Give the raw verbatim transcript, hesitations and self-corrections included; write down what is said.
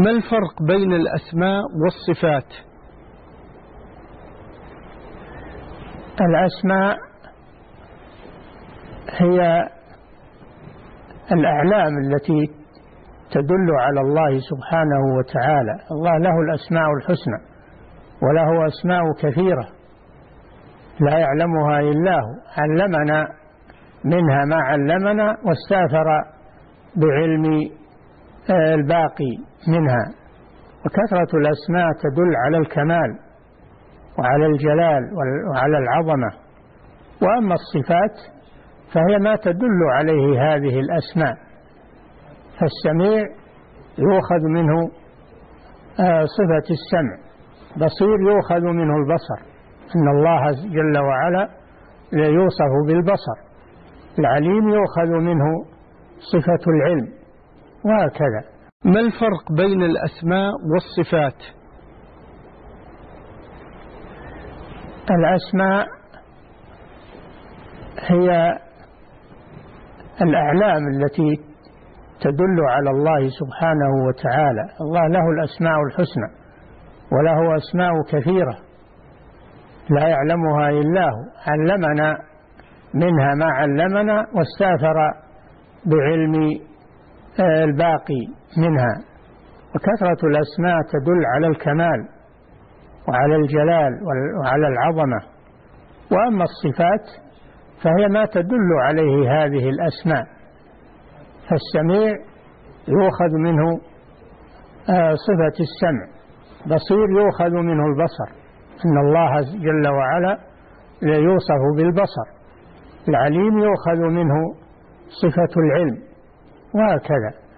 ما الفرق بين الأسماء والصفات؟ الأسماء هي الأعلام التي تدل على الله سبحانه وتعالى. الله له الأسماء الحسنى وله أسماء كثيرة لا يعلمها إلا هو، علمنا منها ما علمنا واستأثر بعلم الباقي منها. وكثرة الأسماء تدل على الكمال وعلى الجلال وعلى العظمة. وأما الصفات فهي ما تدل عليه هذه الأسماء. فالسميع يؤخذ منه صفة السمع، بصير يؤخذ منه البصر، إن الله جل وعلا يوصف بالبصر. العليم يؤخذ منه صفة العلم، وهكذا. ما الفرق بين الأسماء والصفات؟ الأسماء هي الأعلام التي تدل على الله سبحانه وتعالى. الله له الأسماء الحسنى وله أسماء كثيرة لا يعلمها إلا هو، علمنا منها ما علمنا واستأثر بعلم الباقي منها. وكثرة الأسماء تدل على الكمال وعلى الجلال وعلى العظمة. وأما الصفات فهي ما تدل عليه هذه الأسماء. فالسميع يؤخذ منه صفة السمع، بصير يؤخذ منه البصر، إن الله جل وعلا يوصف بالبصر. العليم يؤخذ منه صفة العلم، وهكذا.